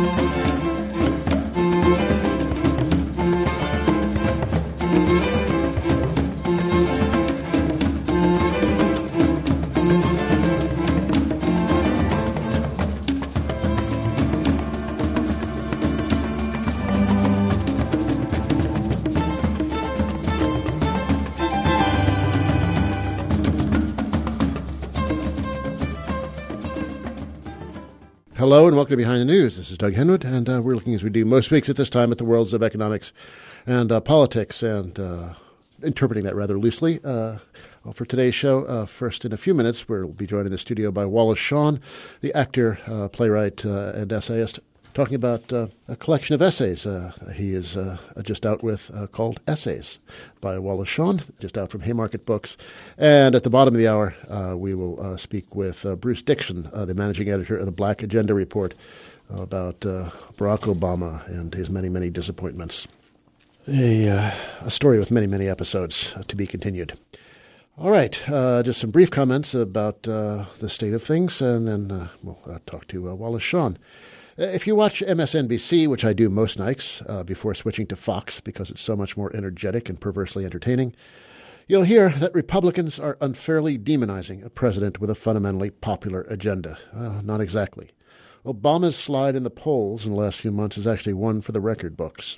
Hello and welcome to Behind the News. This is Doug Henwood, and we're looking, as we do most weeks at this time, at the worlds of economics and politics, and interpreting that rather loosely. For today's show, first in a few minutes, we'll be joined in the studio by Wallace Shawn, the actor, playwright, and essayist, talking about a collection of essays he is just out with called Essays by Wallace Shawn, just out from Haymarket Books. And at the bottom of the hour, we will speak with Bruce Dixon, the managing editor of the Black Agenda Report, about Barack Obama and his many, many disappointments. A story with many, many episodes to be continued. All right, just some brief comments about the state of things, and then we'll talk to Wallace Shawn. If you watch MSNBC, which I do most nights before switching to Fox because it's so much more energetic and perversely entertaining, you'll hear that Republicans are unfairly demonizing a president with a fundamentally popular agenda. Not exactly. Obama's slide in the polls in the last few months is actually one for the record books.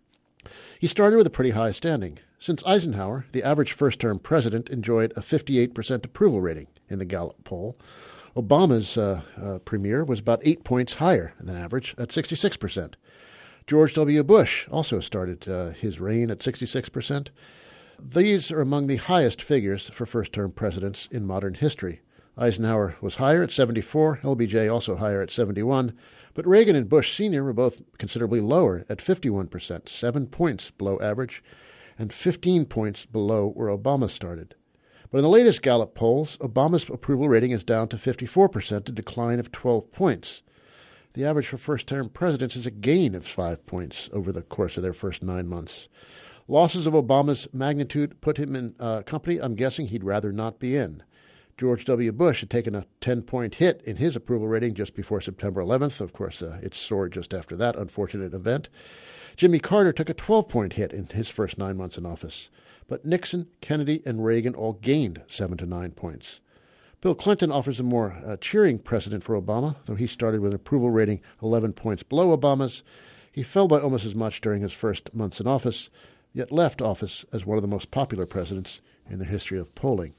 He started with a pretty high standing. Since Eisenhower, the average first-term president enjoyed a 58% approval rating in the Gallup poll. Obama's premier was about 8 points higher than average at 66%. George W. Bush also started his reign at 66%. These are among the highest figures for first-term presidents in modern history. Eisenhower was higher at 74, LBJ also higher at 71, but Reagan and Bush Sr. were both considerably lower at 51%, 7 points below average, and 15 points below where Obama started. But in the latest Gallup polls, Obama's approval rating is down to 54%, a decline of 12 points. The average for first-term presidents is a gain of 5 points over the course of their first 9 months. Losses of Obama's magnitude put him in a company I'm guessing he'd rather not be in. George W. Bush had taken a 10-point hit in his approval rating just before September 11th. Of course, it soared just after that unfortunate event. Jimmy Carter took a 12-point hit in his first 9 months in office. But Nixon, Kennedy, and Reagan all gained 7 to 9 points. Bill Clinton offers a more cheering precedent for Obama, though he started with an approval rating 11 points below Obama's. He fell by almost as much during his first months in office, yet left office as one of the most popular presidents in the history of polling.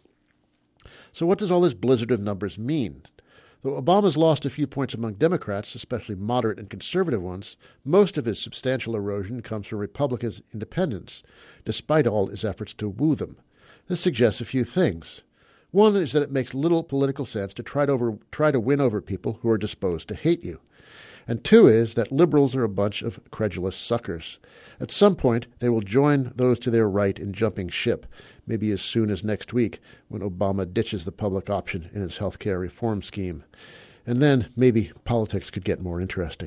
So what does all this blizzard of numbers mean? Though Obama's lost a few points among Democrats, especially moderate and conservative ones, most of his substantial erosion comes from Republicans' independents, despite all his efforts to woo them. This suggests a few things. One is that it makes little political sense to try to win over people who are disposed to hate you. And two is that liberals are a bunch of credulous suckers. At some point, they will join those to their right in jumping ship, maybe as soon as next week when Obama ditches the public option in his health care reform scheme. And then maybe politics could get more interesting.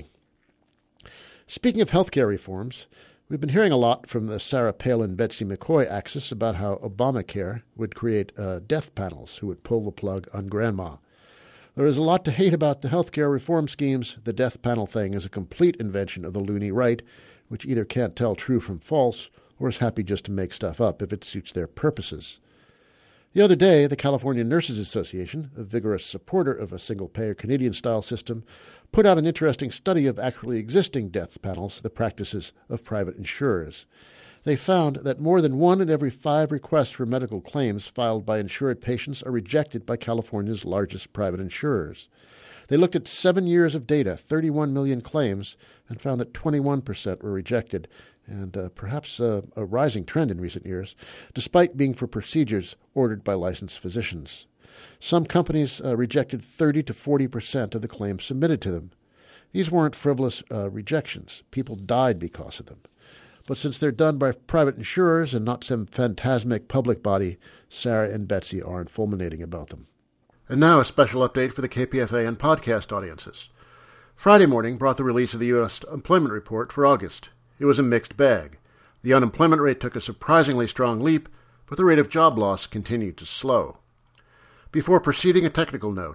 Speaking of health care reforms, we've been hearing a lot from the Sarah Palin-Betsy McCoy axis about how Obamacare would create death panels who would pull the plug on grandma. There is a lot to hate about the health care reform schemes. The death panel thing is a complete invention of the loony right, which either can't tell true from false or is happy just to make stuff up if it suits their purposes. The other day, the California Nurses Association, a vigorous supporter of a single-payer Canadian-style system, put out an interesting study of actually existing death panels, the practices of private insurers. They found that more than 1 in every 5 requests for medical claims filed by insured patients are rejected by California's largest private insurers. They looked at 7 years of data, 31 million claims, and found that 21% were rejected, and perhaps a rising trend in recent years, despite being for procedures ordered by licensed physicians. Some companies rejected 30 to 40% of the claims submitted to them. These weren't frivolous rejections. People died because of them. But since they're done by private insurers and not some phantasmic public body, Sarah and Betsy aren't fulminating about them. And now a special update for the KPFA and podcast audiences. Friday morning brought the release of the U.S. employment report for August. It was a mixed bag. The unemployment rate took a surprisingly strong leap, but the rate of job loss continued to slow. Before proceeding, a technical note.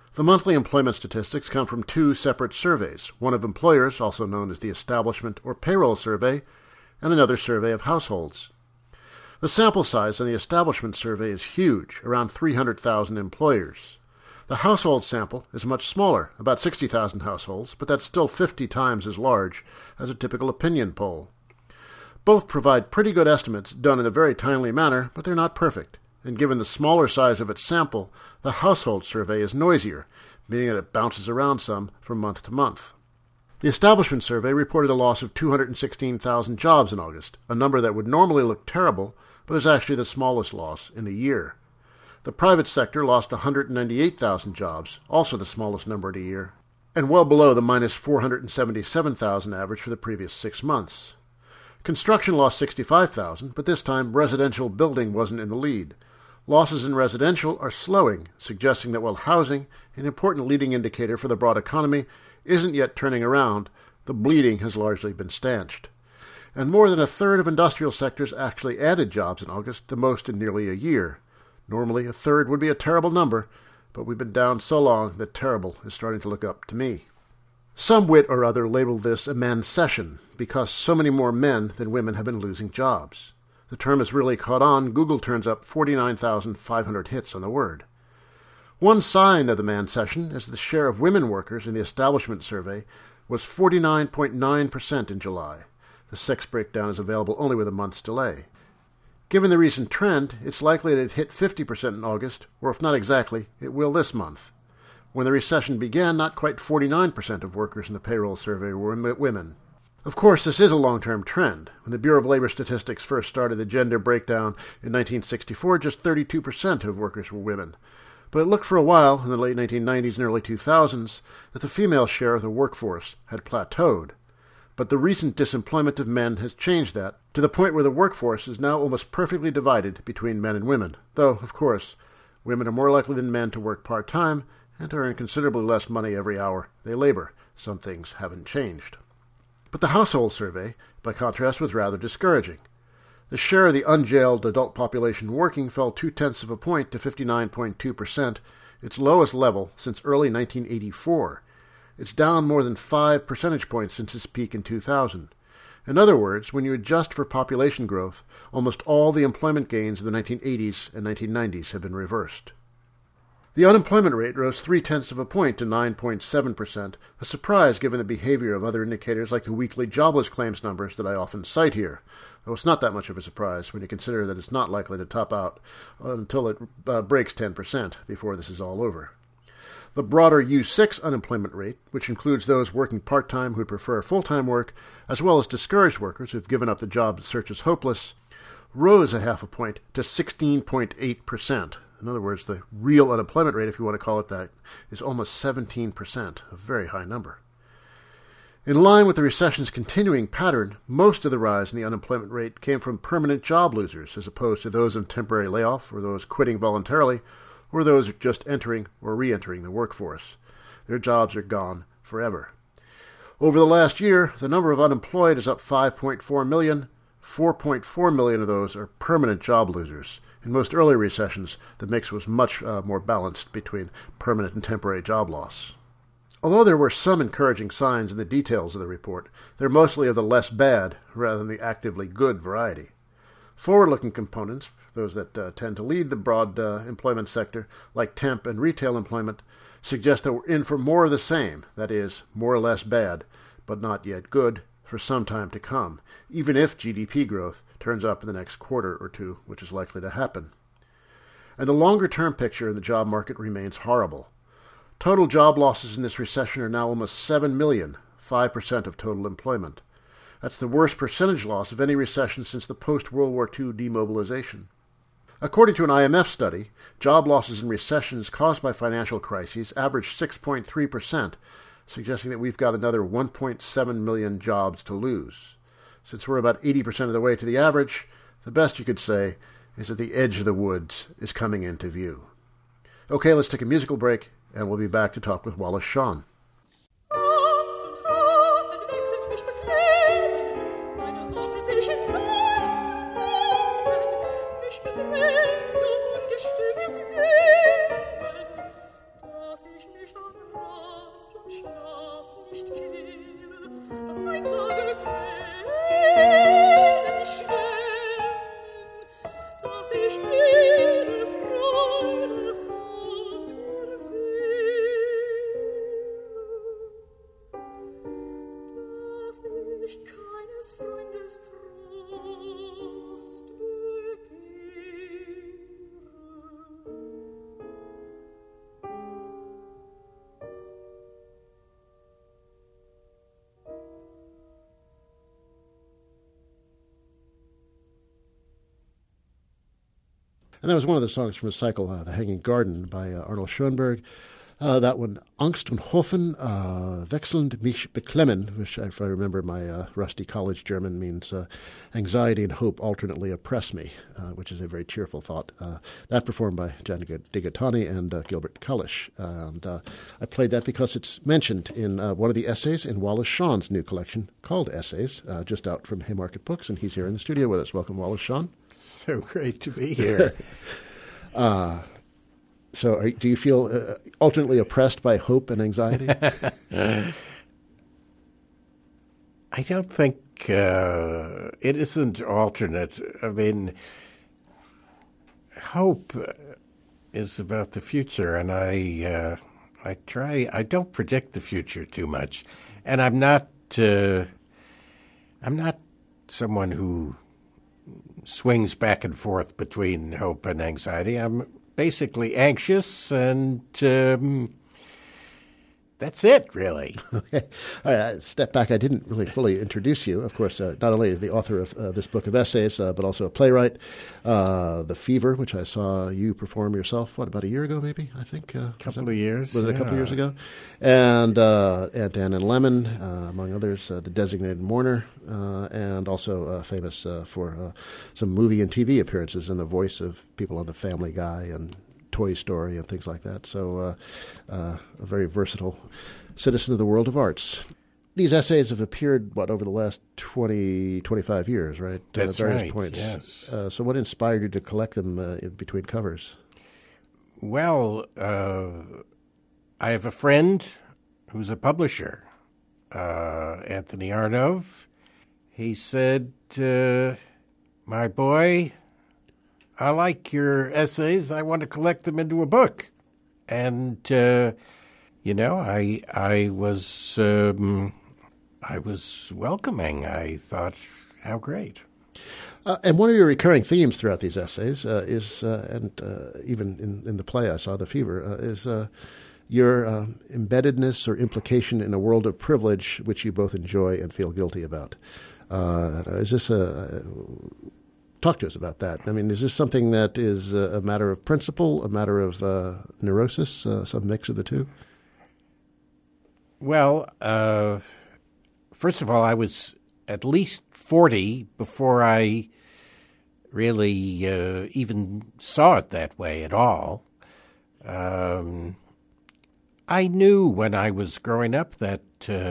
The monthly employment statistics come from two separate surveys, one of employers, also known as the Establishment or Payroll Survey, and another survey of households. The sample size in the Establishment Survey is huge, around 300,000 employers. The household sample is much smaller, about 60,000 households, but that's still 50 times as large as a typical opinion poll. Both provide pretty good estimates done in a very timely manner, but they're not perfect. And given the smaller size of its sample, the household survey is noisier, meaning that it bounces around some from month to month. The Establishment Survey reported a loss of 216,000 jobs in August, a number that would normally look terrible, but is actually the smallest loss in a year. The private sector lost 198,000 jobs, also the smallest number in a year, and well below the minus 477,000 average for the previous 6 months. Construction lost 65,000, but this time residential building wasn't in the lead. Losses in residential are slowing, suggesting that while housing, an important leading indicator for the broad economy, isn't yet turning around, the bleeding has largely been stanched. And more than a third of industrial sectors actually added jobs in August, the most in nearly a year. Normally, a third would be a terrible number, but we've been down so long that terrible is starting to look up to me. Some wit or other labeled this a mancession, because so many more men than women have been losing jobs. The term has really caught on. Google turns up 49,500 hits on the word. One sign of the mancession is the share of women workers in the Establishment Survey was 49.9% in July. The sex breakdown is available only with a month's delay. Given the recent trend, it's likely that it hit 50% in August, or if not exactly, it will this month. When the recession began, not quite 49% of workers in the payroll survey were women. Of course, this is a long-term trend. When the Bureau of Labor Statistics first started the gender breakdown in 1964, just 32% of workers were women. But it looked for a while, in the late 1990s and early 2000s, that the female share of the workforce had plateaued. But the recent disemployment of men has changed that, to the point where the workforce is now almost perfectly divided between men and women, though, of course, women are more likely than men to work part-time and to earn considerably less money every hour they labor. Some things haven't changed. But the household survey, by contrast, was rather discouraging. The share of the unjailed adult population working fell 0.2 of a point to 59.2%, its lowest level since early 1984. It's down more than 5 percentage points since its peak in 2000. In other words, when you adjust for population growth, almost all the employment gains of the 1980s and 1990s have been reversed. The unemployment rate rose 0.3 of a point to 9.7%, a surprise given the behavior of other indicators like the weekly jobless claims numbers that I often cite here, though it's not that much of a surprise when you consider that it's not likely to top out until it breaks 10% before this is all over. The broader U6 unemployment rate, which includes those working part-time who prefer full-time work, as well as discouraged workers who've given up the job search as hopeless, rose 0.5 a point to 16.8%. In other words, the real unemployment rate, if you want to call it that, is almost 17%, a very high number. In line with the recession's continuing pattern, most of the rise in the unemployment rate came from permanent job losers, as opposed to those in temporary layoff or those quitting voluntarily, or those just entering or re-entering the workforce. Their jobs are gone forever. Over the last year, the number of unemployed is up 5.4 million. 4.4 million of those are permanent job losers. In most early recessions, the mix was much more balanced between permanent and temporary job loss. Although there were some encouraging signs in the details of the report, they're mostly of the less bad rather than the actively good variety. Forward-looking components, those that tend to lead the broad employment sector, like temp and retail employment, suggest that we're in for more of the same, that is, more or less bad, but not yet good, for some time to come, even if GDP growth turns up in the next quarter or two, which is likely to happen. And the longer-term picture in the job market remains horrible. Total job losses in this recession are now almost 7 million, 5% of total employment. That's the worst percentage loss of any recession since the post-World War II demobilization. According to an IMF study, job losses in recessions caused by financial crises average 6.3%, suggesting that we've got another 1.7 million jobs to lose. Since we're about 80% of the way to the average, the best you could say is that the edge of the woods is coming into view. Okay, let's take a musical break, and we'll be back to talk with Wallace Shawn. Ich And that was one of the songs from his cycle, The Hanging Garden, by Arnold Schoenberg. That one, Angst und Hoffen, wechselnd mich beklemmen, which, if I remember my rusty college German, means anxiety and hope alternately oppress me, which is a very cheerful thought. That performed by Jan Digatani and Gilbert Cullish. And I played that because it's mentioned in one of the essays in Wallace Shawn's new collection called Essays, just out from Haymarket Books, and he's here in the studio with us. Welcome, Wallace Shawn. So great to be here. So do you feel alternately oppressed by hope and anxiety? I don't think it isn't alternate. I mean, hope is about the future, and I don't predict the future too much. And I'm not someone who swings back and forth between hope and anxiety. I'm basically anxious, and that's it, really. Okay. All right, step back. I didn't really fully introduce you. Of course, not only is the author of this book of essays, but also a playwright. The Fever, which I saw you perform yourself, about a year ago, maybe, I think? A couple of years. Was it a couple of years ago? And Aunt Anne and Lemon, among others, The Designated Mourner, and also famous for some movie and TV appearances and the voice of people on The Family Guy and Toy Story and things like that. So a very versatile citizen of the world of arts. These essays have appeared, over the last 20, 25 years, right? That's various right, points. yes. So what inspired you to collect them in between covers? Well, I have a friend who's a publisher, Anthony Arnove. He said, my boy, I like your essays. I want to collect them into a book. And, I was welcoming. I thought, how great. And one of your recurring themes throughout these essays is, even in the play I saw, The Fever, is your embeddedness or implication in a world of privilege which you both enjoy and feel guilty about. Is this talk to us about that. I mean, is this something that is a matter of principle, a matter of neurosis, some mix of the two? Well, first of all, I was at least 40 before I really even saw it that way at all. I knew when I was growing up that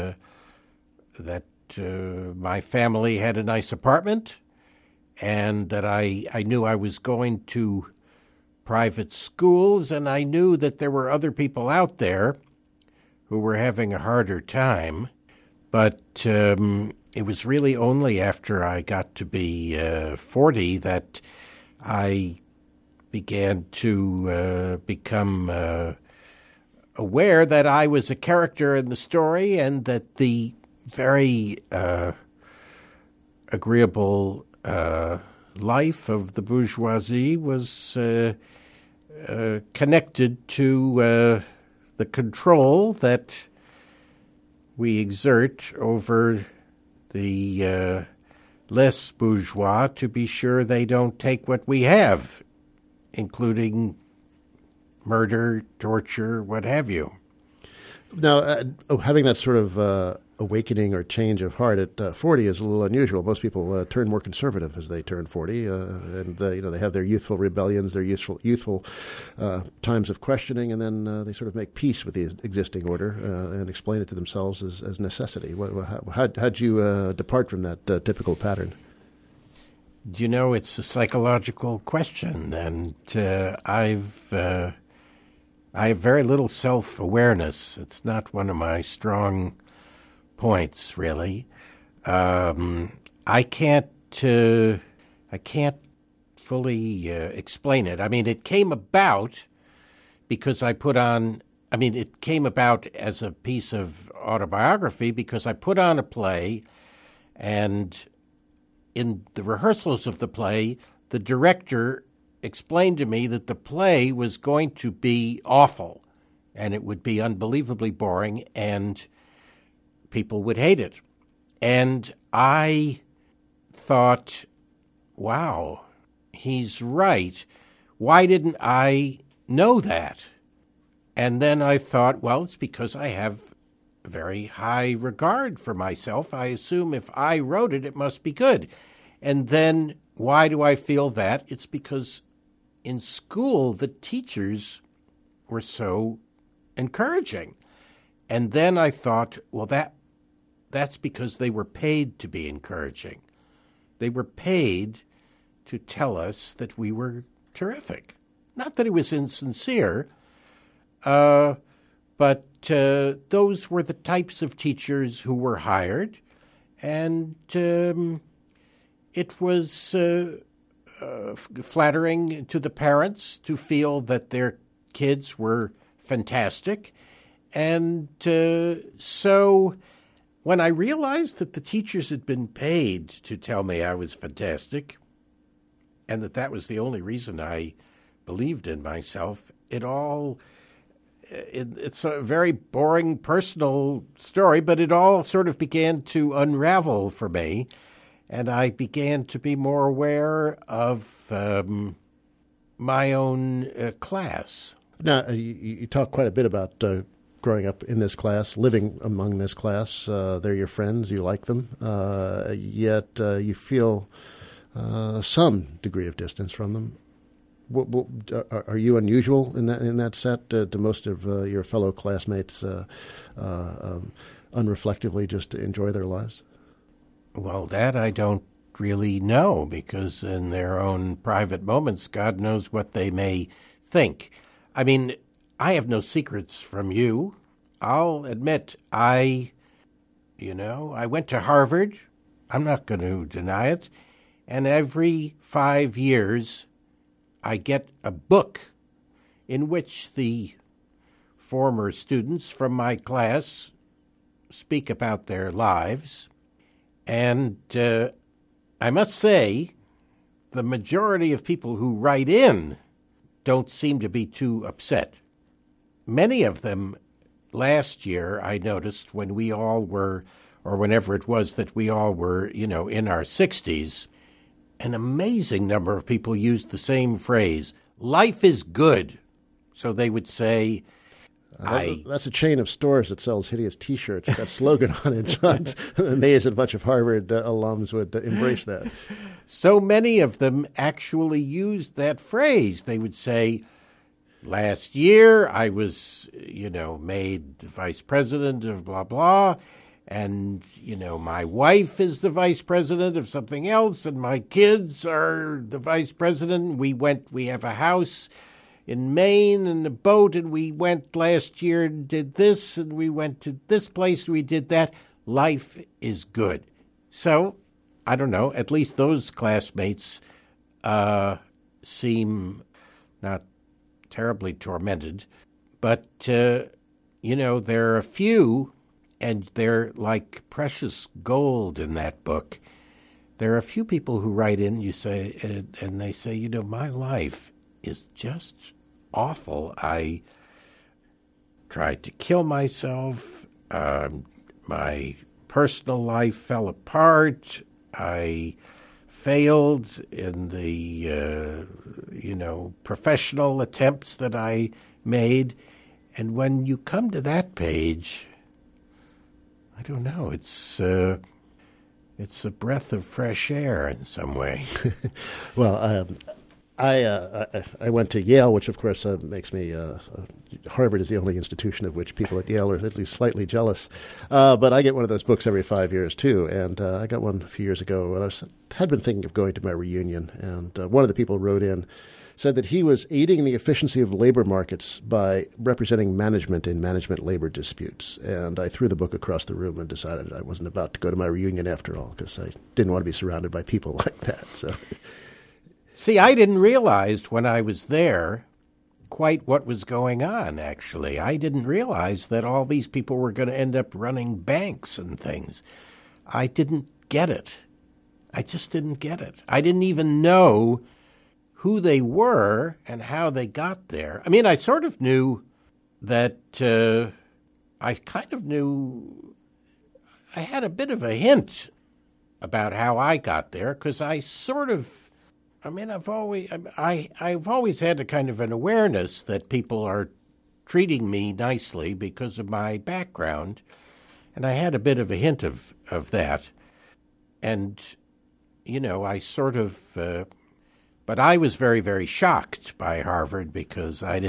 my family had a nice apartment, and that I knew I was going to private schools, and I knew that there were other people out there who were having a harder time. But it was really only after I got to be 40 that I began to become aware that I was a character in the story, and that the very agreeable life of the bourgeoisie was connected to the control that we exert over the less bourgeois to be sure they don't take what we have, including murder, torture, what have you. Now, having that sort of awakening or change of heart at 40 is a little unusual. Most people turn more conservative as they turn 40, and they have their youthful rebellions, their youthful times of questioning, and then they sort of make peace with the existing order and explain it to themselves as necessity. How'd you depart from that typical pattern? It's a psychological question, and I have very little self-awareness. It's not one of my strong points, really. I can't fully explain it. I mean, it came about because it came about as a piece of autobiography because I put on a play, and in the rehearsals of the play, the director explained to me that the play was going to be awful, and it would be unbelievably boring, and people would hate it. And I thought, wow, he's right. why didn't I know that? And then I thought, well, it's because I have very high regard for myself. I assume if I wrote it, it must be good. And then why do I feel that? It's because in school, the teachers were so encouraging. And then I thought, well, that's because they were paid to be encouraging. They were paid to tell us that we were terrific. Not that it was insincere, but those were the types of teachers who were hired, and it was flattering to the parents to feel that their kids were fantastic. And so when I realized that the teachers had been paid to tell me I was fantastic, and that was the only reason I believed in myself, it's a very boring personal story, but it all sort of began to unravel for me, and I began to be more aware of my own class. Now, you talk quite a bit about growing up in this class, living among this class. They're your friends, you like them, yet you feel some degree of distance from them. Are you unusual in that set? Do most of your fellow classmates unreflectively just enjoy their lives? Well, that I don't really know, because in their own private moments, God knows what they may think. I mean, I have no secrets from you. I'll admit I went to Harvard. I'm not going to deny it. And every 5 years, I get a book in which the former students from my class speak about their lives. And I must say, the majority of people who write in don't seem to be too upset. Many of them last year, I noticed, when we all were, or whenever it was that we all were, in our 60s, an amazing number of people used the same phrase, life is good. So they would say, that's a chain of stores that sells hideous T-shirts with that slogan on it. So I'm amazed that a bunch of Harvard alums would embrace that. So many of them actually used that phrase. They would say, last year I was, made the vice president of blah, blah, and, my wife is the vice president of something else, and my kids are the vice president. We have a house in Maine and a boat, and we went last year and did this, and we went to this place, and we did that. Life is good. So, I don't know, at least those classmates seem not terribly tormented. But, there are a few, and they're like precious gold in that book. There are a few people who write in, you say, and they say, my life is just awful. I tried to kill myself. My personal life fell apart. I failed in the, professional attempts that I made. And when you come to that page, I don't know, it's a breath of fresh air in some way. Well, I went to Yale, which of course makes me Harvard is the only institution of which people at Yale are at least slightly jealous. But I get one of those books every 5 years too, and I got one a few years ago when had been thinking of going to my reunion, and one of the people wrote in, said that he was aiding the efficiency of labor markets by representing management in management labor disputes. And I threw the book across the room and decided I wasn't about to go to my reunion after all, because I didn't want to be surrounded by people like that. So, see, I didn't realize when I was there quite what was going on, actually. I didn't realize that all these people were going to end up running banks and things. I didn't get it. I just didn't get it. I didn't even know who they were and how they got there. I mean, I sort of knew that I had a bit of a hint about how I got there, because I sort of I mean, I've always had a kind of an awareness that people are treating me nicely because of my background, and I had a bit of a hint of that. And, I sort of, but I was very, very shocked by Harvard because I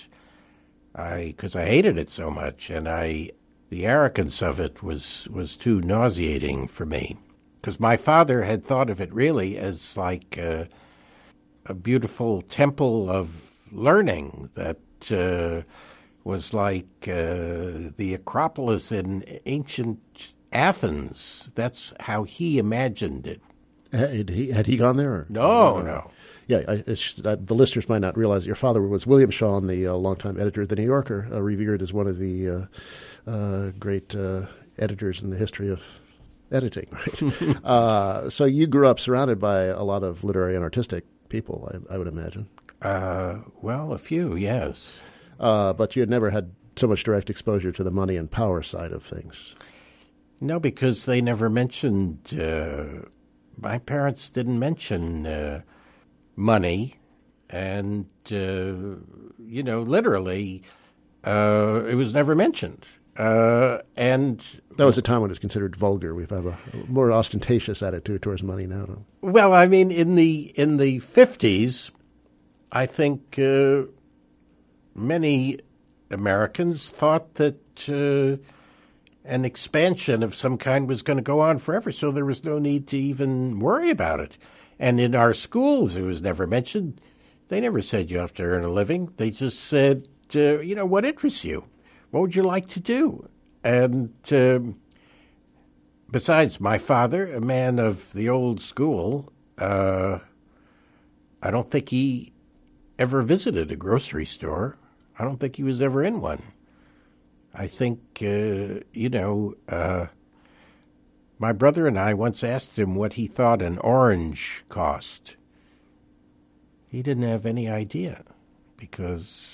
hated it so much, and the arrogance of it was too nauseating for me. Because my father had thought of it really as like a beautiful temple of learning that was like the Acropolis in ancient Athens. That's how he imagined it. Had he gone there? Or? No. Yeah, the listeners might not realize your father was William Shawn, the longtime editor of The New Yorker, revered as one of the great editors in the history of editing. Right? So you grew up surrounded by a lot of literary and artistic people, I would imagine. Well, a few, yes. But you had never had so much direct exposure to the money and power side of things. No, because they never mentioned, my parents didn't mention money. And, literally, it was never mentioned. And that was a time when it was considered vulgar. We have a more ostentatious attitude towards money now. Don't we? Well, I mean, in the 50s, I think many Americans thought that an expansion of some kind was going to go on forever, so there was no need to even worry about it. And in our schools, it was never mentioned. They never said you have to earn a living. They just said, what interests you? What would you like to do? And besides, my father, a man of the old school, I don't think he ever visited a grocery store. I don't think he was ever in one. I think, my brother and I once asked him what he thought an orange cost. He didn't have any idea because,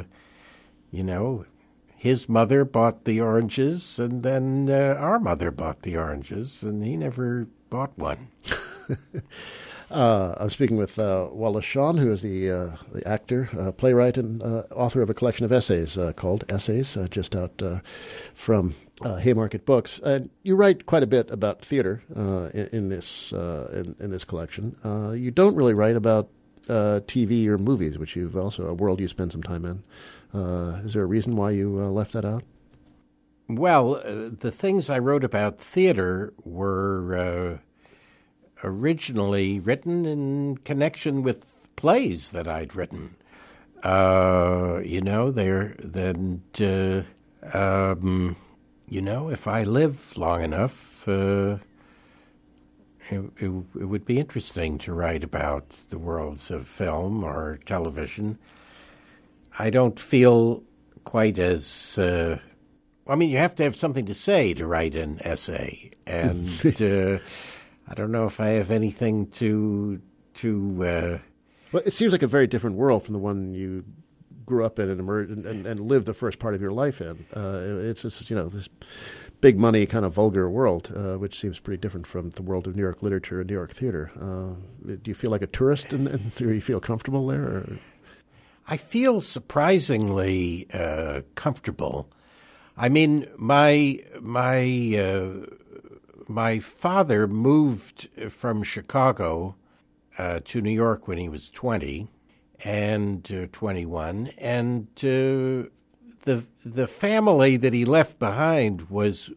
his mother bought the oranges, and then our mother bought the oranges, and he never bought one. I was speaking with Wallace Shawn, who is the actor, playwright, and author of a collection of essays called Essays, just out from Haymarket Books. And you write quite a bit about theater in this collection. You don't really write about TV or movies, which you've also a world you spend some time in. Is there a reason why you left that out? Well, the things I wrote about theater were originally written in connection with plays that I'd written. If I live long enough, it would be interesting to write about the worlds of film or television. I don't feel quite as... you have to have something to say to write an essay. And I don't know if I have anything to Well, it seems like a very different world from the one you grew up in and emerged and lived the first part of your life in. It's just, this big money kind of vulgar world, which seems pretty different from the world of New York literature and New York theater. Do you feel like a tourist and do you feel comfortable there? Or? I feel surprisingly comfortable. I mean, my father moved from Chicago to New York when he was 20 and 21, and the family that he left behind was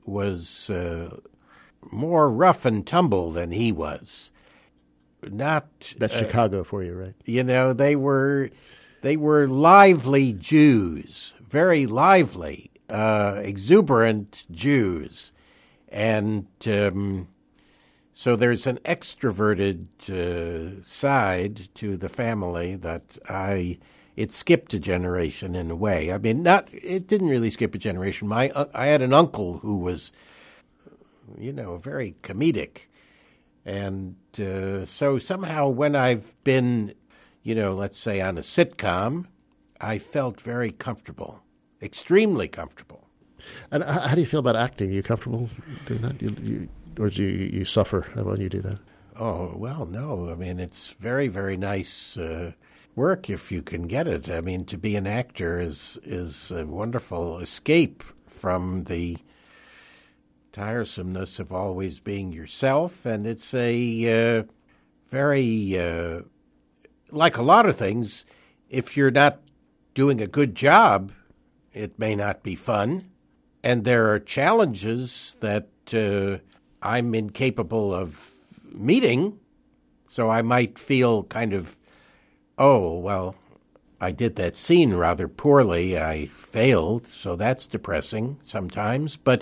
more rough and tumble than he was. That's Chicago for you, right? They were lively Jews, very lively, exuberant Jews. And so there's an extroverted side to the family that it skipped a generation in a way. I mean, it didn't really skip a generation. I had an uncle who was, very comedic. And so somehow when I've been, let's say on a sitcom, I felt very comfortable, extremely comfortable. And how do you feel about acting? Are you comfortable doing that? Or do you suffer when you do that? Oh, well, no. I mean, it's very, very nice work if you can get it. I mean, to be an actor is a wonderful escape from the tiresomeness of always being yourself, and it's a very, like a lot of things, if you're not doing a good job, it may not be fun, and there are challenges that I'm incapable of meeting, so I might feel kind of, oh, well, I did that scene rather poorly, I failed, so that's depressing sometimes, but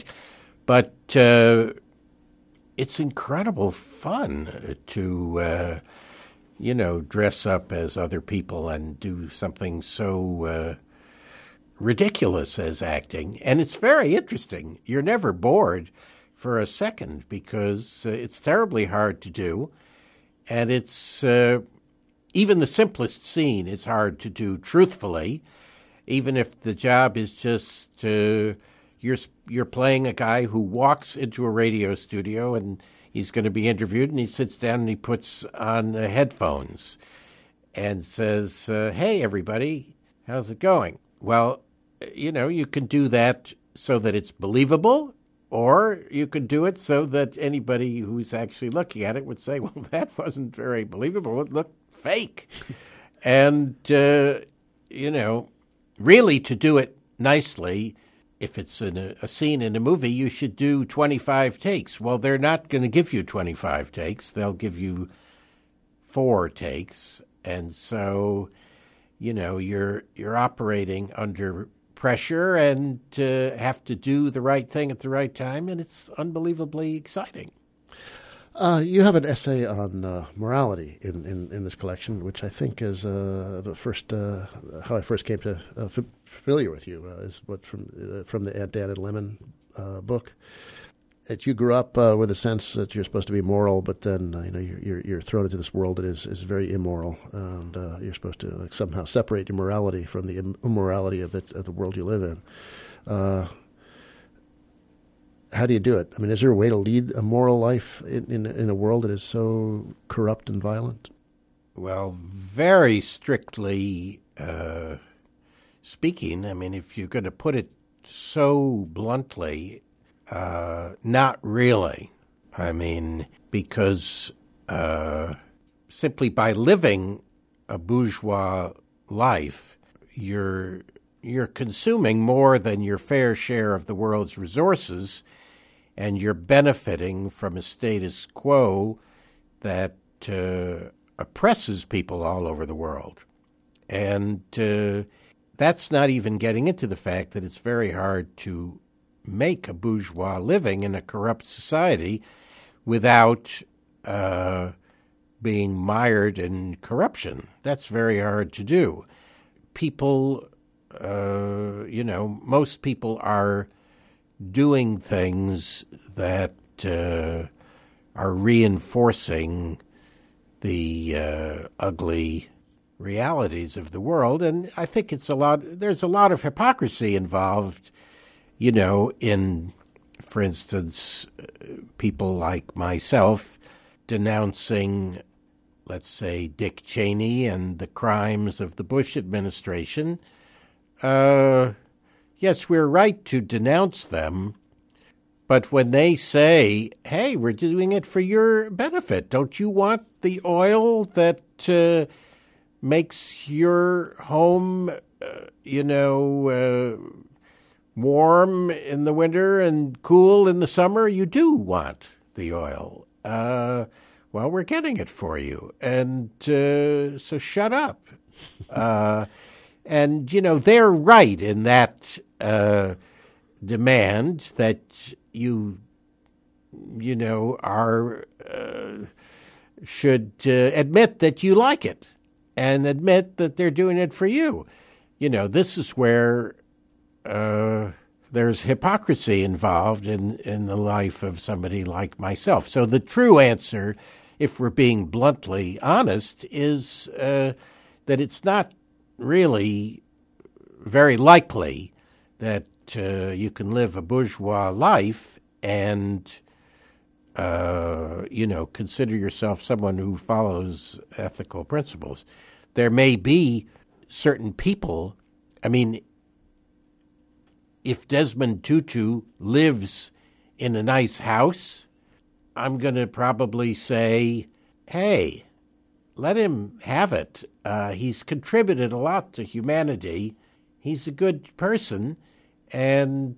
it's incredible fun to, dress up as other people and do something so ridiculous as acting. And it's very interesting. You're never bored for a second because it's terribly hard to do. And it's even the simplest scene is hard to do truthfully, even if the job is just you're playing a guy who walks into a radio studio and he's going to be interviewed, and he sits down and he puts on headphones and says, hey, everybody, how's it going? Well, you can do that so that it's believable, or you could do it so that anybody who's actually looking at it would say, well, that wasn't very believable. It looked fake. And, really to do it nicely, if it's in a scene in a movie, you should do 25 takes. Well, they're not going to give you 25 takes. They'll give you 4 takes. And so, you're operating under pressure and have to do the right thing at the right time, and it's unbelievably exciting. You have an essay on morality in this collection, which I think is the first how I first came to familiar with you is what from the Aunt Dan and Lemon book. That you grew up with a sense that you're supposed to be moral, but then you're thrown into this world that is very immoral, and you're supposed to somehow separate your morality from the immorality of the world you live in. How do you do it? I mean, is there a way to lead a moral life in a world that is so corrupt and violent? Well, very strictly speaking, I mean, if you're going to put it so bluntly, not really. I mean, because simply by living a bourgeois life, you're consuming more than your fair share of the world's resources, and you're benefiting from a status quo that oppresses people all over the world. And that's not even getting into the fact that it's very hard to make a bourgeois living in a corrupt society without being mired in corruption. That's very hard to do. People, most people are doing things that are reinforcing the ugly realities of the world. And I think there's a lot of hypocrisy involved, in, for instance, people like myself denouncing, let's say, Dick Cheney and the crimes of the Bush administration. Yes, we're right to denounce them, but when they say, hey, we're doing it for your benefit, don't you want the oil that makes your home, warm in the winter and cool in the summer? You do want the oil. Well, we're getting it for you, and so shut up. And, they're right in that demand that you should admit that you like it and admit that they're doing it for you. This is where there's hypocrisy involved in the life of somebody like myself. So the true answer, if we're being bluntly honest, is that it's not really very likely that you can live a bourgeois life and consider yourself someone who follows ethical principles. There may be certain people. I mean, if Desmond Tutu lives in a nice house, I'm going to probably say, hey, let him have it. He's contributed a lot to humanity. He's a good person. And,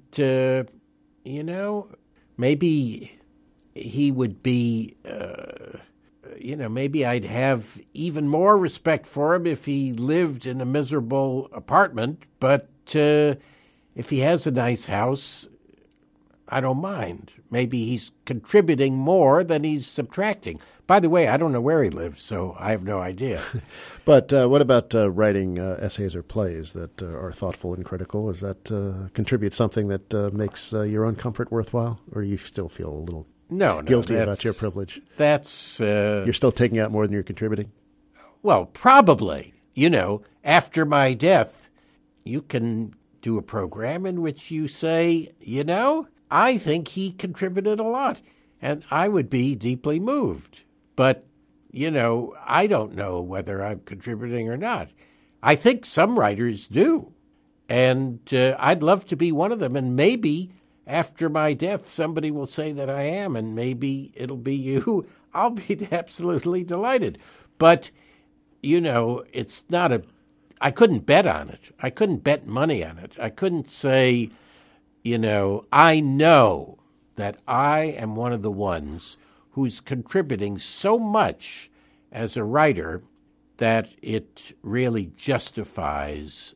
maybe he would be, maybe I'd have even more respect for him if he lived in a miserable apartment. But if he has a nice house, I don't mind. Maybe he's contributing more than he's subtracting. By the way, I don't know where he lives, so I have no idea. But what about writing essays or plays that are thoughtful and critical? Does that contribute something that makes your own comfort worthwhile? Or do you still feel a little guilty about your privilege? That's... You're still taking out more than you're contributing? Well, probably. After my death, you can do a program in which you say, I think he contributed a lot, and I would be deeply moved. But, I don't know whether I'm contributing or not. I think some writers do, and I'd love to be one of them, and maybe after my death somebody will say that I am, and maybe it'll be you. I'll be absolutely delighted. But, it's not I couldn't bet on it. I couldn't bet money on it. I couldn't say... I know that I am one of the ones who's contributing so much as a writer that it really justifies,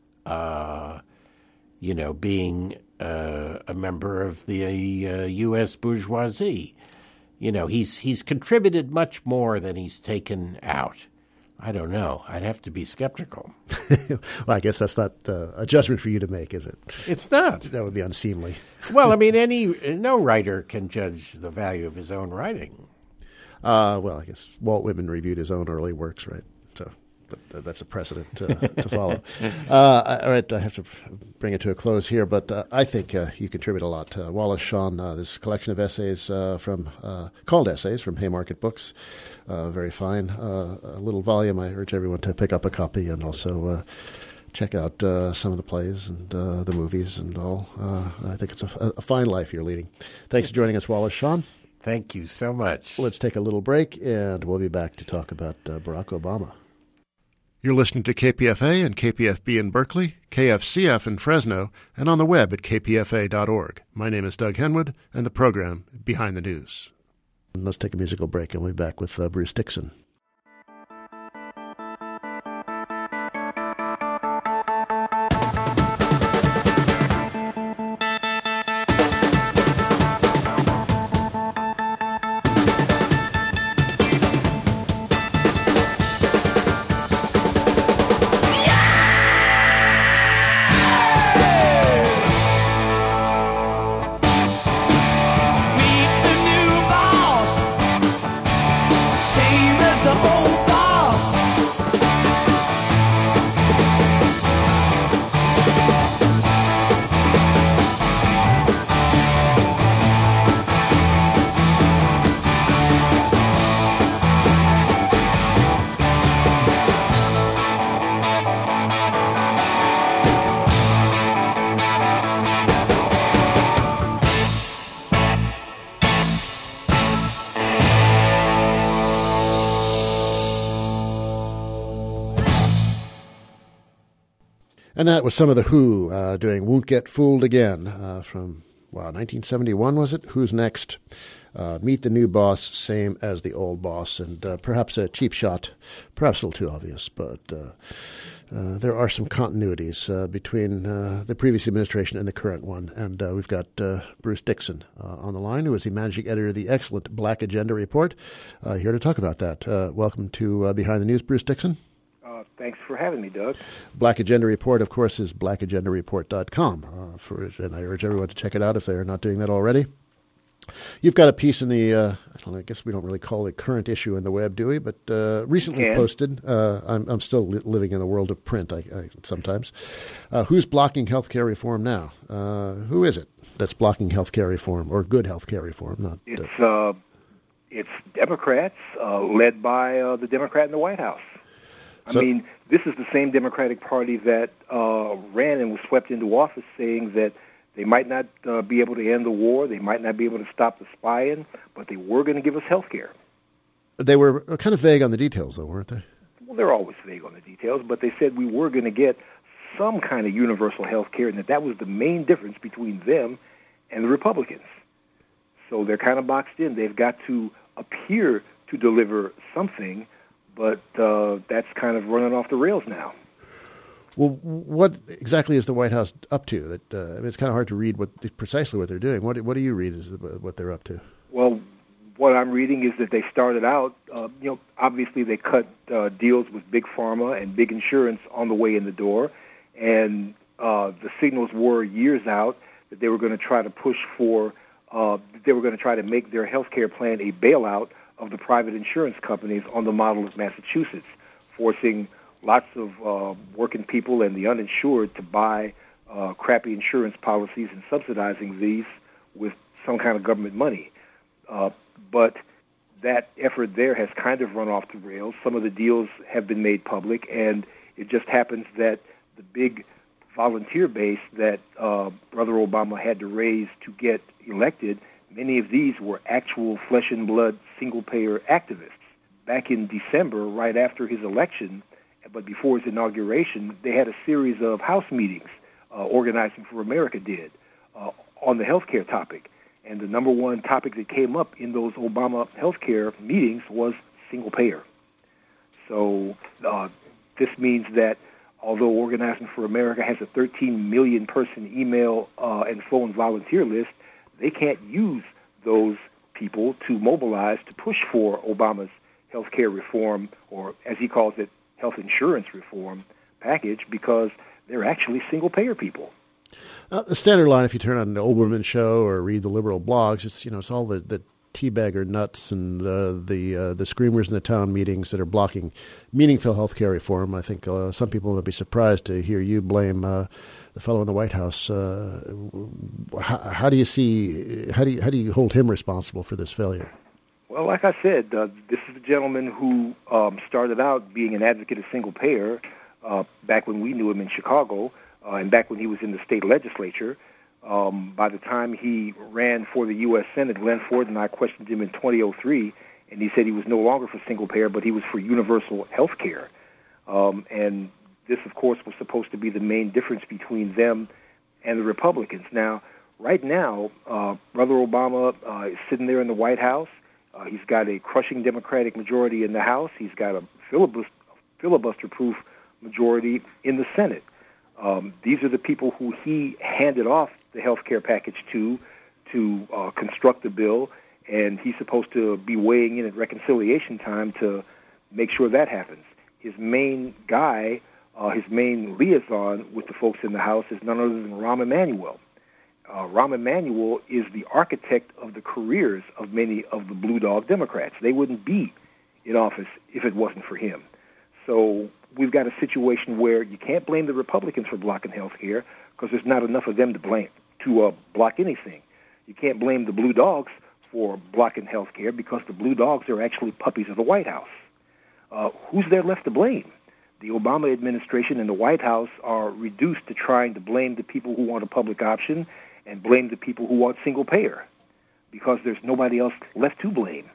being a member of the U.S. bourgeoisie. He's contributed much more than he's taken out. I don't know. I'd have to be skeptical. Well, I guess that's not a judgment for you to make, is it? It's not. That would be unseemly. Well, I mean, no writer can judge the value of his own writing. Well, I guess Walt Whitman reviewed his own early works, right? So, but that's a precedent to follow. All right, I have to bring it to a close here, but I think you contribute a lot. Wallace Shawn, this collection of essays called Essays from Haymarket Books, very fine. A little volume. I urge everyone to pick up a copy and also check out some of the plays and the movies and all. I think it's a fine life you're leading. Thanks for joining us, Wallace Shawn. Thank you so much. Let's take a little break, and we'll be back to talk about Barack Obama. You're listening to KPFA and KPFB in Berkeley, KFCF in Fresno, and on the web at kpfa.org. My name is Doug Henwood, and the program Behind the News. Let's take a musical break, and we'll be back with Bruce Dixon. And that was some of the Who doing Won't Get Fooled Again from, 1971, was it? Who's Next? Meet the New Boss, same as the old boss. And perhaps a cheap shot, perhaps a little too obvious, but there are some continuities between the previous administration and the current one. And we've got Bruce Dixon on the line, who is the managing editor of the excellent Black Agenda Report, here to talk about that. Welcome to Behind the News, Bruce Dixon. Thanks for having me, Doug. Black Agenda Report, of course, is blackagendareport.com, and I urge everyone to check it out if they're not doing that already. You've got a piece in the, I guess we don't really call it current issue in the web, do we? But recently posted, I'm still living in the world of print sometimes. Who's blocking healthcare reform now? Who is it that's blocking healthcare reform, or good healthcare reform? It's It's Democrats led by the Democrat in the White House. I mean, this is the same Democratic Party that ran and was swept into office saying that they might not be able to end the war, they might not be able to stop the spying, but they were going to give us health care. They were kind of vague on the details, though, weren't they? Well, they're always vague on the details, but they said we were going to get some kind of universal health care, and that was the main difference between them and the Republicans. So they're kind of boxed in. They've got to appear to deliver something, but that's kind of running off the rails now. Well, what exactly is the White House up to? It's kind of hard to read precisely what they're doing. What do you read is what they're up to? Well, what I'm reading is that they started out, obviously they cut deals with Big Pharma and big insurance on the way in the door, and the signals were years out that they were going to try to push for, they were going to try to make their health care plan a bailout of the private insurance companies on the model of Massachusetts, forcing lots of working people and the uninsured to buy crappy insurance policies and subsidizing these with some kind of government money. But that effort there has kind of run off the rails. Some of the deals have been made public, and it just happens that the big volunteer base that Brother Obama had to raise to get elected, many of these were actual flesh and blood single-payer activists. Back in December, right after his election, but before his inauguration, they had a series of House meetings, Organizing for America did, on the health care topic. And the number one topic that came up in those Obama health care meetings was single-payer. So this means that although Organizing for America has a 13 million person email and phone volunteer list, they can't use those people to mobilize to push for Obama's health care reform, or as he calls it, health insurance reform package, because they're actually single-payer people. The standard line, if you turn on the Olbermann show or read the liberal blogs, it's all the teabagger nuts and the screamers in the town meetings that are blocking meaningful health care reform. I think some people would be surprised to hear you blame the fellow in the White House. How do you hold him responsible for this failure? Well, like I said, this is a gentleman who started out being an advocate of single payer back when we knew him in Chicago, and back when he was in the state legislature. By the time he ran for the U.S. Senate, Glenn Ford and I questioned him in 2003, and he said he was no longer for single payer, but he was for universal health care. And this, of course, was supposed to be the main difference between them and the Republicans. Now, right now, Brother Obama is sitting there in the White House. He's got a crushing Democratic majority in the House. He's got a filibuster-proof majority in the Senate. These are the people who he handed off the health care package to construct the bill, and he's supposed to be weighing in at reconciliation time to make sure that happens. His main guy, his main liaison with the folks in the House is none other than Rahm Emanuel. Rahm Emanuel is the architect of the careers of many of the Blue Dog Democrats. They wouldn't be in office if it wasn't for him. So we've got a situation where you can't blame the Republicans for blocking health care because there's not enough of them to blame to block anything. You can't blame the Blue Dogs for blocking health care because the Blue Dogs are actually puppies of the White House. Who's there left to blame? The Obama administration and the White House are reduced to trying to blame the people who want a public option and blame the people who want single payer because there's nobody else left to blame.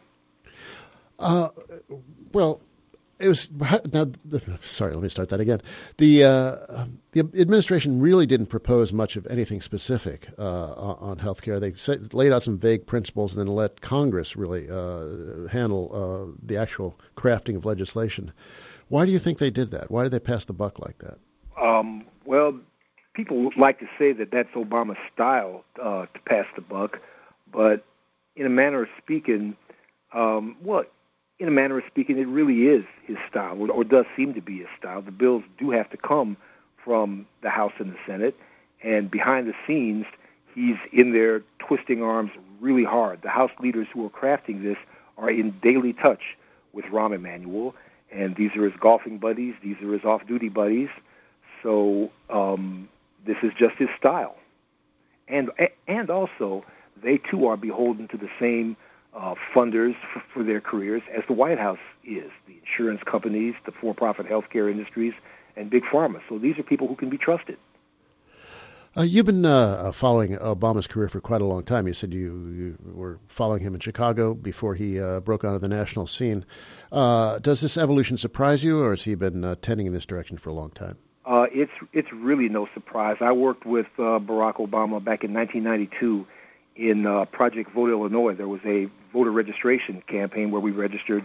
Well, it was now. Sorry, let me start that again. The administration really didn't propose much of anything specific on health care. They laid out some vague principles and then let Congress really handle the actual crafting of legislation. Why do you think they did that? Why did they pass the buck like that? Well, people like to say that that's Obama's style to pass the buck, but in a manner of speaking, in a manner of speaking, it really is his style, or does seem to be his style. The bills do have to come from the House and the Senate, and behind the scenes, he's in there twisting arms really hard. The House leaders who are crafting this are in daily touch with Rahm Emanuel, and these are his golfing buddies, these are his off-duty buddies, so this is just his style. And also, they too are beholden to the same funders for their careers as the White House is, the insurance companies, the for-profit healthcare industries, and big pharma. So these are people who can be trusted. You've been following Obama's career for quite a long time. You said you were following him in Chicago before he broke onto the national scene. Does this evolution surprise you, or has he been tending in this direction for a long time? It's really no surprise. I worked with Barack Obama back in 1992 in Project Vote Illinois. There was a voter registration campaign where we registered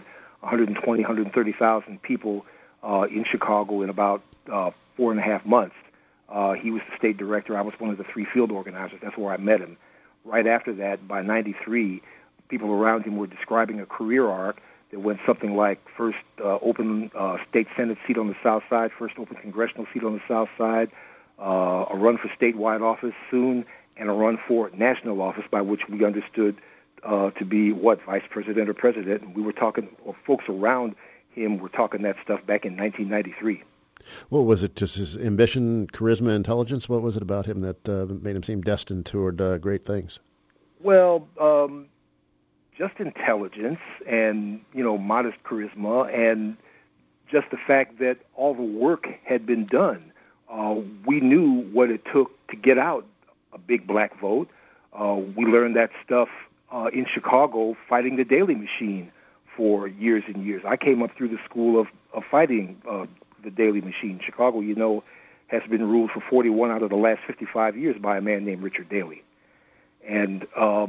130,000 people in Chicago in about 4.5 months. He was the state director. I was one of the 3 field organizers. That's where I met him. Right after that, by 93, people around him were describing a career arc that went something like first open state Senate seat on the South Side, first open congressional seat on the South Side, a run for statewide office soon, and a run for national office, by which we understood to be, vice president or president. And we were talking, or folks around him were talking that stuff back in 1993. What was it? Just his ambition, charisma, intelligence? What was it about him that made him seem destined toward great things? Well, just intelligence and, modest charisma, and just the fact that all the work had been done. We knew what it took to get out a big black vote. We learned that stuff in Chicago fighting the Daley machine for years and years. I came up through the school of fighting the Daley machine. Chicago, has been ruled for 41 out of the last 55 years by a man named Richard Daley. And,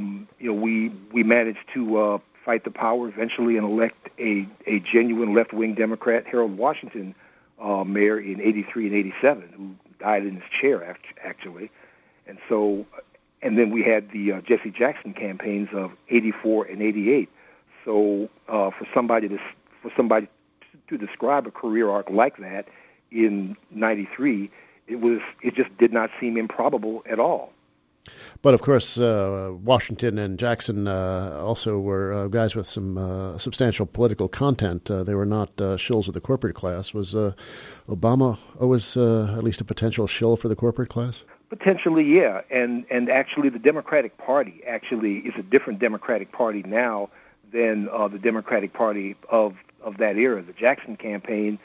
we managed to fight the power eventually and elect a genuine left-wing Democrat, Harold Washington, mayor in 83 and 87, who died in his chair, actually. And so, and then we had the Jesse Jackson campaigns of 84 and 88. So for somebody to describe a career arc like that in 93, it just did not seem improbable at all. But of course, Washington and Jackson also were guys with some substantial political content. They were not shills of the corporate class. Was Obama always at least a potential shill for the corporate class? Potentially, yeah. And actually, the Democratic Party actually is a different Democratic Party now than the Democratic Party of that era. The Jackson campaign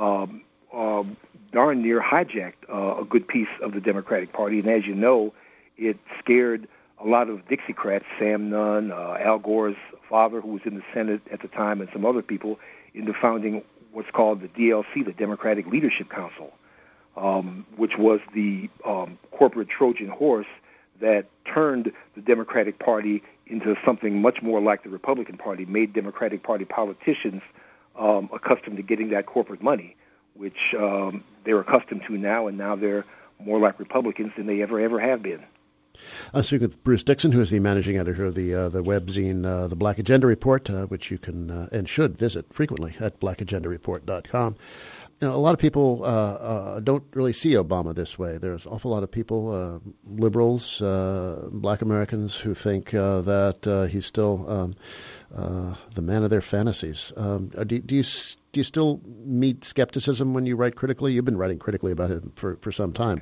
darn near hijacked a good piece of the Democratic Party. And as you know, it scared a lot of Dixiecrats, Sam Nunn, Al Gore's father, who was in the Senate at the time, and some other people, into founding what's called the DLC, the Democratic Leadership Council, which was the corporate Trojan horse that turned the Democratic Party into something much more like the Republican Party, made Democratic Party politicians accustomed to getting that corporate money, which they're accustomed to now, and now they're more like Republicans than they ever have been. I'm speaking with Bruce Dixon, who is the managing editor of the webzine, The Black Agenda Report, which you can and should visit frequently at blackagendareport.com. A lot of people don't really see Obama this way. There's an awful lot of people, liberals, black Americans, who think that he's still the man of their fantasies. Do you still meet skepticism when you write critically? You've been writing critically about him for some time.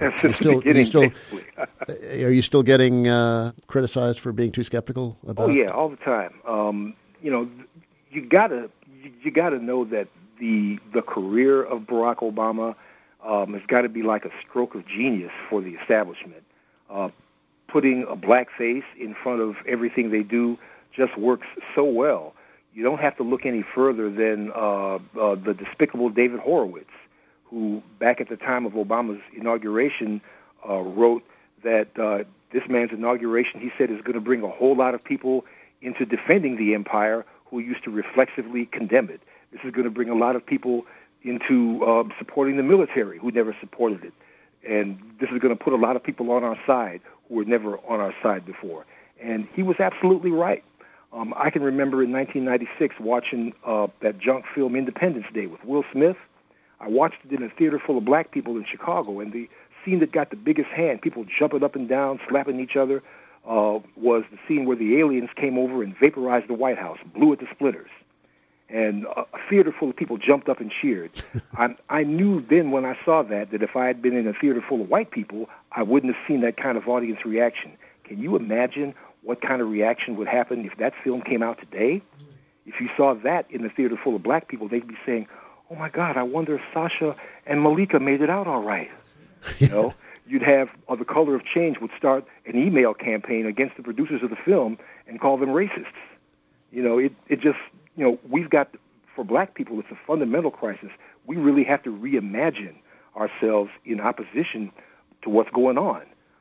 Are you still getting criticized for being too skeptical about? Oh yeah, all the time. You gotta know that the career of Barack Obama has got to be like a stroke of genius for the establishment. Putting a black face in front of everything they do just works so well. You don't have to look any further than the despicable David Horowitz, who back at the time of Obama's inauguration wrote that this man's inauguration, he said, is going to bring a whole lot of people into defending the empire who used to reflexively condemn it. This is going to bring a lot of people into supporting the military who never supported it. And this is going to put a lot of people on our side who were never on our side before. And he was absolutely right. I can remember in 1996 watching that junk film Independence Day with Will Smith. I watched it in a theater full of black people in Chicago, and the scene that got the biggest hand, people jumping up and down, slapping each other, was the scene where the aliens came over and vaporized the White House, blew it to splinters. And a theater full of people jumped up and cheered. I knew then when I saw that if I had been in a theater full of white people, I wouldn't have seen that kind of audience reaction. Can you imagine what kind of reaction would happen if that film came out today. If you saw that in the theater full of black people, they'd be saying, "Oh my God, I wonder if Sasha and Malika made it out all right." You know, you'd have The Color of Change would start an email campaign against the producers of the film and call them racists. You know, it just, you know, we've got, for black people, it's a fundamental crisis. We really have to reimagine ourselves in opposition to what's going on.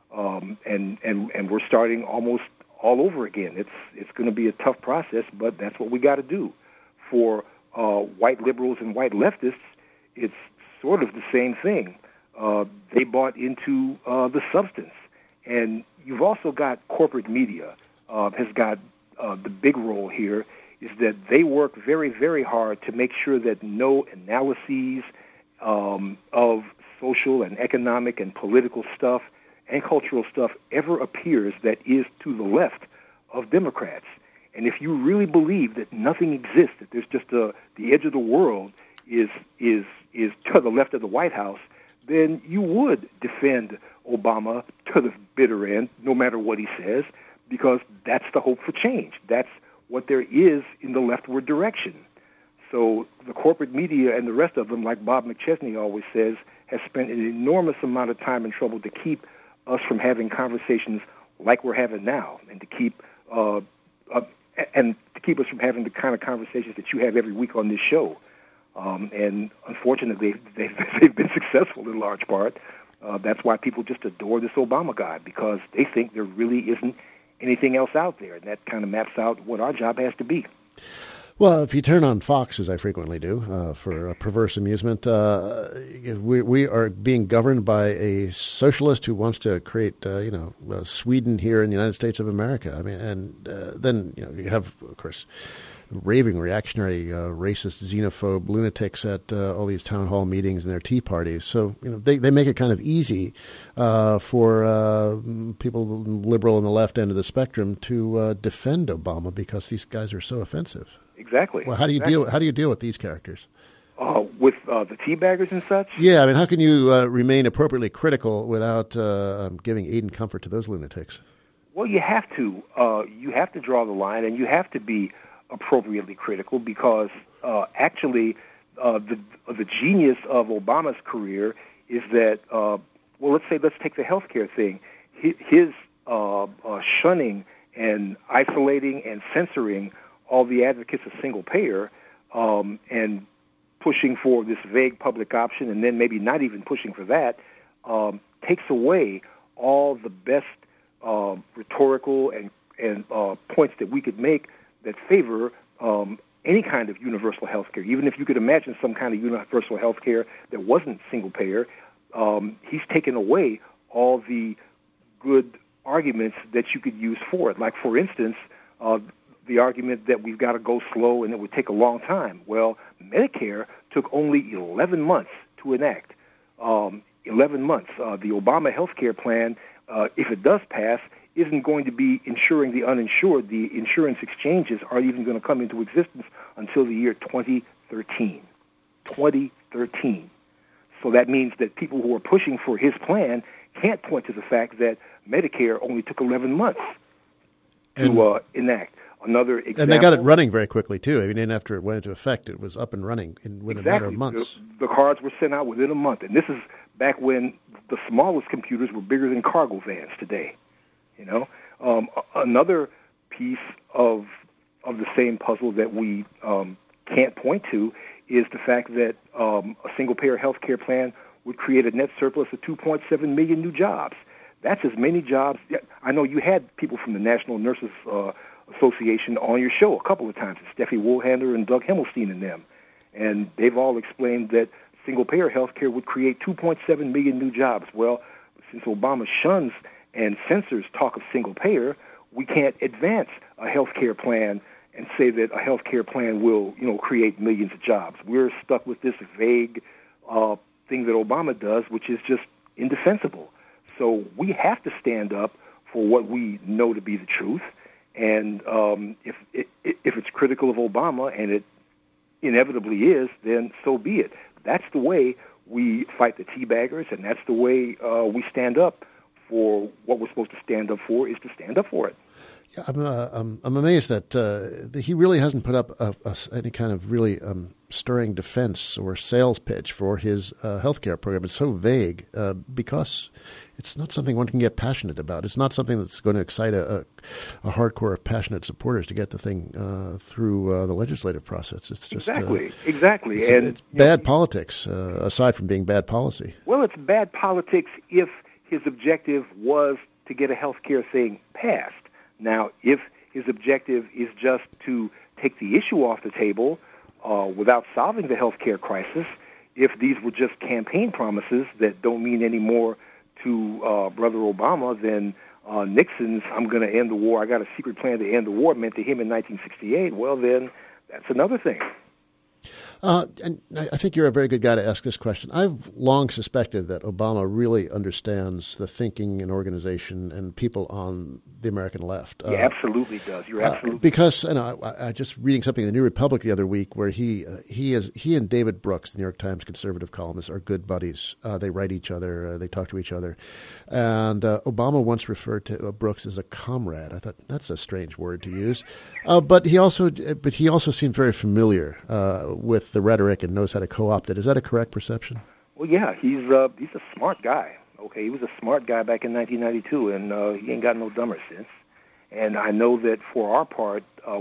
And we're starting almost all over again. It's going to be a tough process, but that's what we got to do. For white liberals and white leftists, it's sort of the same thing. They bought into the substance. And you've also got corporate media has got the big role here, is that they work very, very hard to make sure that no analyses of social and economic and political stuff and cultural stuff ever appears that is to the left of Democrats. And if you really believe that nothing exists, that there's just the edge of the world is to the left of the White House, then you would defend Obama to the bitter end, no matter what he says, because that's the hope for change. That's what there is in the leftward direction. So the corporate media and the rest of them, like Bob McChesney always says, has spent an enormous amount of time and trouble to keep us from having conversations like we're having now, and to keep us from having the kind of conversations that you have every week on this show. And unfortunately, they've been successful in large part. That's why people just adore this Obama guy, because they think there really isn't anything else out there. And that kind of maps out what our job has to be. Well, if you turn on Fox, as I frequently do, for a perverse amusement, we are being governed by a socialist who wants to create, Sweden here in the United States of America. I mean, and then you have, of course, raving reactionary, racist, xenophobe lunatics at all these town hall meetings and their tea parties. So they make it kind of easy for people liberal on the left end of the spectrum to defend Obama because these guys are so offensive. Exactly. Well, how do you deal with these characters? With the teabaggers and such? Yeah, I mean, how can you remain appropriately critical without giving aid and comfort to those lunatics? Well, you have to. You have to draw the line, and you have to be appropriately critical, because actually the genius of Obama's career is that, let's take the healthcare thing. His shunning and isolating and censoring all the advocates of single payer and pushing for this vague public option, and then maybe not even pushing for that, takes away all the best rhetorical and points that we could make that favor any kind of universal health care. Even if you could imagine some kind of universal health care that wasn't single payer, he's taken away all the good arguments that you could use for it. Like, for instance, the argument that we've got to go slow and it would take a long time. Well, Medicare took only 11 months to enact. 11 months. The Obama health care plan, if it does pass, isn't going to be insuring the uninsured. The insurance exchanges aren't even going to come into existence until the year 2013. 2013. So that means that people who are pushing for his plan can't point to the fact that Medicare only took 11 months to enact. Another example, and they got it running very quickly, too. I mean, and after it went into effect, it was up and running within a matter of months. The cards were sent out within a month. And this is back when the smallest computers were bigger than cargo vans today. Another piece of the same puzzle that we can't point to is the fact that a single-payer health care plan would create a net surplus of 2.7 million new jobs. That's as many jobs. I know you had people from the National Nurses Association on your show a couple of times, Steffi Woolhandler and Doug Himmelstein and them. And they've all explained that single-payer health care would create 2.7 million new jobs. Well, since Obama shuns and censors talk of single-payer, we can't advance a health care plan and say that a health care plan will, create millions of jobs. We're stuck with this vague thing that Obama does, which is just indefensible. So we have to stand up for what we know to be the truth. And if it's critical of Obama, and it inevitably is, then so be it. That's the way we fight the teabaggers, and that's the way we stand up for what we're supposed to stand up for, is to stand up for it. Yeah, I'm amazed that he really hasn't put up any kind of really stirring defense or sales pitch for his healthcare program. It's so vague because it's not something one can get passionate about. It's not something that's going to excite a hardcore of passionate supporters to get the thing through the legislative process. It's just exactly. It's bad politics, aside from being bad policy. Well, it's bad politics if his objective was to get a healthcare thing passed. Now, if his objective is just to take the issue off the table without solving the healthcare crisis, if these were just campaign promises that don't mean any more to Brother Obama than Nixon's "I'm going to end the war, I got a secret plan to end the war" meant to him in 1968, well, then that's another thing. And I think you're a very good guy to ask this question. I've long suspected that Obama really understands the thinking and organization and people on the American left. He absolutely does. You're absolutely because I just reading something in the New Republic the other week where he and David Brooks, the New York Times conservative columnist, are good buddies. They write each other. They talk to each other. And Obama once referred to Brooks as a comrade. I thought that's a strange word to use. But he also seemed very familiar with the rhetoric and knows how to co-opt it. Is that a correct perception? Well, yeah, he's a smart guy. Okay, he was a smart guy back in 1992, and he ain't got no dumber since. And I know that for our part,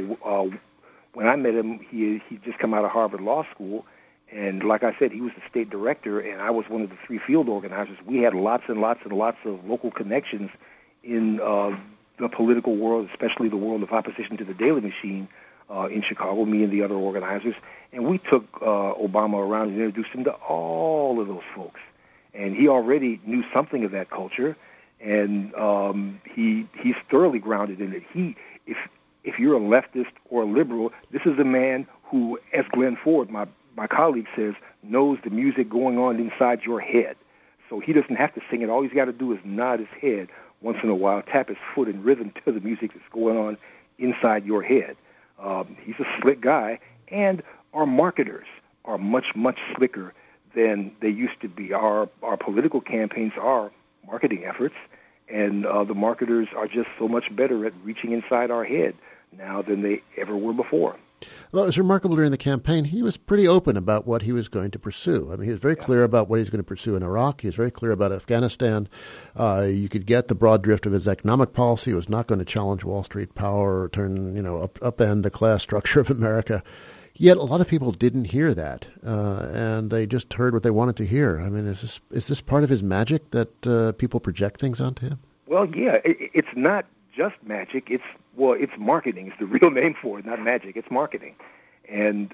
when I met him, he just come out of Harvard Law School, and like I said, he was the state director, and I was one of the 3 field organizers. We had lots and lots and lots of local connections in the political world, especially the world of opposition to the Daily Machine in Chicago, me and the other organizers. And we took Obama around and introduced him to all of those folks. And he already knew something of that culture, and he's thoroughly grounded in it. If you're a leftist or a liberal, this is a man who, as Glenn Ford, my colleague, says, knows the music going on inside your head. So he doesn't have to sing it. All he's got to do is nod his head once in a while, tap his foot in rhythm to the music that's going on inside your head. He's a slick guy, and our marketers are much, much slicker than they used to be. Our political campaigns are marketing efforts, and the marketers are just so much better at reaching inside our head now than they ever were before. Well, it was remarkable during the campaign. He was pretty open about what he was going to pursue. I mean, he was very clear about what he's going to pursue in Iraq. He was very clear about Afghanistan. You could get the broad drift of his economic policy. He was not going to challenge Wall Street power or turn, upend the class structure of America. Yet a lot of people didn't hear that, and they just heard what they wanted to hear. I mean, is this part of his magic that people project things onto him? Well, yeah, it's not just magic. It's marketing. It's the real name for it, not magic. It's marketing, and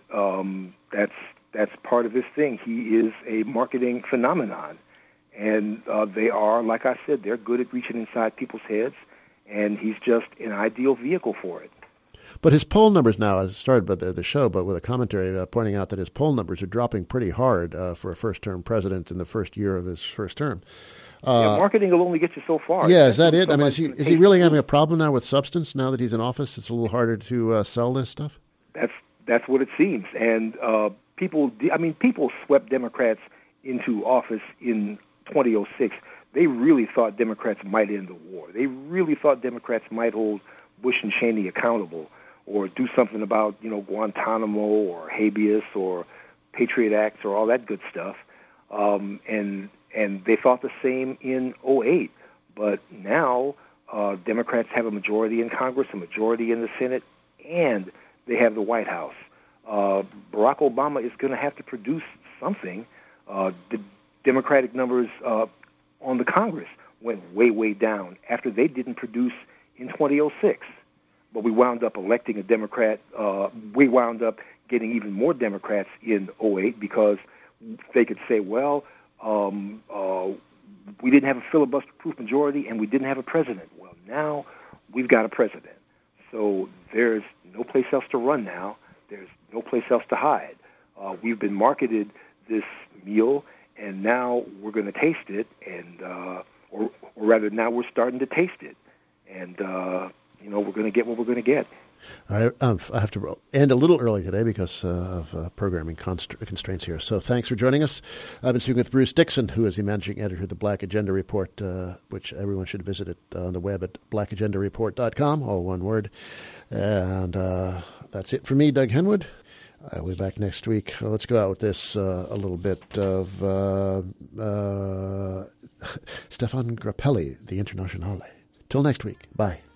that's part of his thing. He is a marketing phenomenon, and they are, like I said, they're good at reaching inside people's heads, and he's just an ideal vehicle for it. But his poll numbers now, I started by the show, but with a commentary pointing out that his poll numbers are dropping pretty hard for a first-term president in the first year of his first term. Marketing will only get you so far. Yeah, is that it? I mean, is he really having a problem now with substance now that he's in office? It's a little harder to sell this stuff? That's what it seems. And people swept Democrats into office in 2006. They really thought Democrats might end the war. They really thought Democrats might hold Bush and Cheney accountable, or do something about, Guantanamo or habeas or Patriot Acts or all that good stuff. And they thought the same in 2008. But now Democrats have a majority in Congress, a majority in the Senate, and they have the White House. Barack Obama is going to have to produce something. The Democratic numbers on the Congress went way, way down after they didn't produce in 2006. But we wound up electing a Democrat. We wound up getting even more Democrats in 2008 because they could say, well, we didn't have a filibuster-proof majority and we didn't have a president. Well, now we've got a president. So there's no place else to run now. There's no place else to hide. We've been marketed this meal, and now we're going to taste it, and or rather now we're starting to taste it. And, we're going to get what we're going to get. I have to end a little early today because of programming constraints here. So thanks for joining us. I've been speaking with Bruce Dixon, who is the managing editor of the Black Agenda Report, which everyone should visit on the web at blackagendareport.com, all one word. And that's it for me, Doug Henwood. I'll be back next week. Let's go out with this a little bit of Stefan Grappelli, the Internationale. Till next week. Bye.